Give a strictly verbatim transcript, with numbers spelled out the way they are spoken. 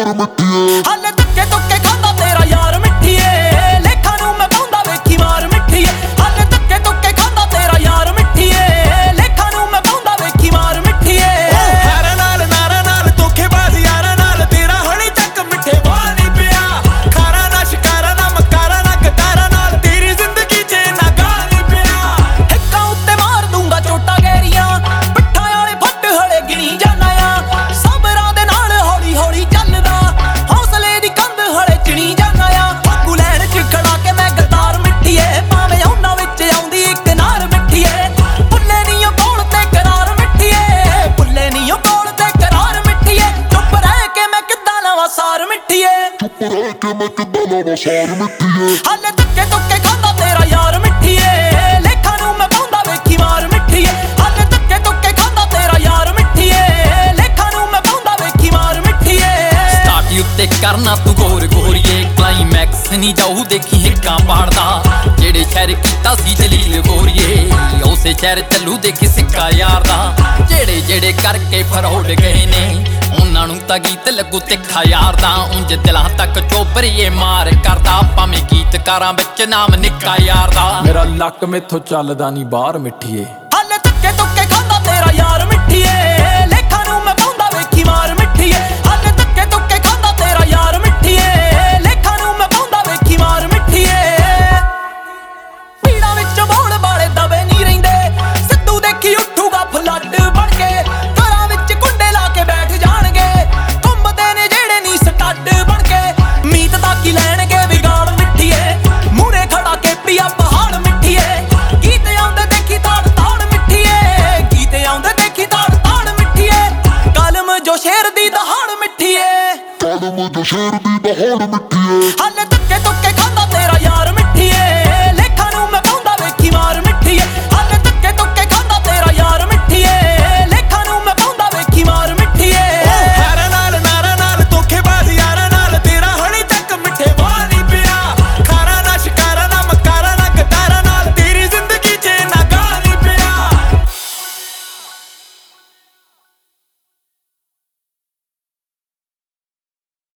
बहार मिठिए हाले धक्के धुक्के खांदा तेरा यार मिठिए लेखा नूं मैं पाउंदा वेखी मार मिठिए हाले धक्के धुक्के खांदा तेरा यार मिठिए लेखा नूं मैं पाउंदा वेखी मार मिठिए हारा नाल नारा नाल धोखेबाज यारा नाल तेरा हणी तक मिठे वाल नहीं पिया खारा ना शिकारा ना मकारा ना गटारा नाल तेरी जिंदगी च ना गाल नहीं पिया हिक्कां उत्ते मार दूंगा चोटा गहरियां पिट्ठां वाले फट हले गिणी जाना आ सबरां दे नाल हौली हौली चलदा हौसले दी कंध हले चिणी जाना आ फाकू लैण च खड़ा के मैं गद्दार मिठिए भावें ਉਹਨਾਂ ਵਿੱਚ ਆਉਂਦੀ ਇੱਕ ਨਾਰ ਮਿੱਠੀਏ ਭੁੱਲੇ ਨੀ ਉਹ ਕੋਲ ਤੇ ਕਰਾਰ ਮਿੱਠੀਏ ਭੁੱਲੇ ਨੀ ਉਹ ਕੋਲ ਤੇ ਕਰਾਰ ਮਿੱਠੀਏ ਚੁੱਪ ਰਹਿ ਕੇ ਮੈਂ ਕਿੱਦਾਂ ਲਵਾਂ ਸਾਰ ਮਿੱਠੀਏ चुप रह के मैं किदा लावां सार मिठिए ਹਾਲੇ ਧੱਕੇ ਧੁੱਕੇ ਖਾਂਦਾ ਤੇਰਾ ਯਾਰ ਮਿੱਠੀਏ ਲੇਖਾਂ ਨੂੰ ਮੈਂ ਪਾਉਂਦਾ ਵੇਖੀ ਮਾਰ ਮਿੱਠੀਏ ਹਾਲੇ ਧੱਕੇ ਧੁੱਕੇ ਖਾਂਦਾ ਤੇਰਾ ਯਾਰ ਮਿੱਠੀਏ ਲੇਖਾਂ ਨੂੰ ਮੈਂ ਪਾਉਂਦਾ ਵੇਖੀ ਮਾਰ ਮਿੱਠੀਏ ਸਟਾਰਟ ਉੱਤੇ ਕਰਨਾ ਤੂੰ ਗੋਰ ਗੋਰੀਏ ਕਲਾਈਮੈਕਸ ਨਹੀਂ ਜਾਊ ਦੇਖੀ ਹਿੱਕਾਂ ਪਾੜਦਾ ਜਿਹੜੇ ਸ਼ਹਿਰ ਕੀਤਾ ਸੀ ਜਲੀਲ ਗੋਰੀਏ ਉਸੇ ਸ਼ਹਿਰ ਚੱਲੂ ਦੇਖੀ ਸਿੱਕਾ ਯਾਰ ਦਾ ਜਿਹੜੇ ਜਿਹੜੇ ਕਰਕੇ ਫਰੋੜ ਗਏ ਨੇ ਉਹਨਾਂ ਨੂੰ ਤਾਂ ਗੀਤ ਲੱਗੂ ਤਿੱਖਾ ਯਾਰ ਦਾ ਉਂਝ ਦਿਲਾਂ ਤੱਕ ਚੋਬਰੀਏ ਮਾਰ ਕਰਦਾ ਭਾਵੇਂ ਗੀਤਕਾਰਾਂ ਵਿੱਚ ਨਾਮ ਨਿੱਕਾ ਯਾਰ ਦਾ ਮੇਰਾ ਲੱਕ ਮੈਥੋਂ ਚੱਲਦਾ ਨਹੀਂ ਬਾਹਰ ਮਿੱਠੀਏ ਹਾਲੇ ਧੱਕੇ ਧੁੱਕੇ ਖਾਂਦਾ ਤੇਰਾ ਯਾਰ ਮਿੱਠੀਏ ਲੇਖਾਂ ਨੂੰ ਮੈਂ ਪਾਉਂਦਾ ਵੇਖੀ ਮਾਰ ਮਿੱਠੀਏ ਹਾਲੇ ਧੱਕੇ ਧੁੱਕੇ ਖਾਂਦਾ ਤੇਰਾ ਯਾਰ ਮਿੱਠੀਏ ਲੇਖਾਂ ਨੂੰ ਮੈਂ ਪਾਉਂਦਾ ਵੇਖੀ ਮਾਰ ਮਿੱਠੀਏ ਪੀੜਾਂ ਵਿੱਚ ਬੋਲ ਵਾਲੇ ਦਵੇ ਨਹੀਂ ਰਹਿੰਦੇ ਸਿੱਧੂ ਦੇਖੀ ਉੱਠੂਗਾ ਫਲੱਡ ਬਣ ਕੇ ਘਰਾਂ ਵਿੱਚ ਕੁੰਡੇ ਲਾ ਕੇ ਬੈਠ ਜਾਣਗੇ ਘੁੰਮਦੇ ਨੇ ਜਿਹੜੇ ਨਹੀਂ ਸਟੱਡ ਬਣ ਕੇ ਮੀਤ ਦਾ ਕੀ ਲੈਣਗੇ ਵਿਗਾੜ ਮਿੱਠੀਏ ਮੂਹਰੇ ਖੜਾ ਕੇ ਪੀਆ ਪਹਾੜ ਮਿੱਠੀਏ ਗੀਤ ਆਉਂਦੇ ਦੇਖੀ ਤਾੜ ਤਾੜ ਮਿੱਠੀਏ ਗੀਤ ਆਉਂਦੇ ਦੇਖੀ ਤਾੜ ਤਾੜ ਮਿੱਠੀਏ ਕਲਮ ਜੋ ਸ਼ੇਰ ਦੀ ਦਹਾੜ ਮਿੱਠੀਏ कलम जो शेर दी बहार मिठिए ਹਾਲੇ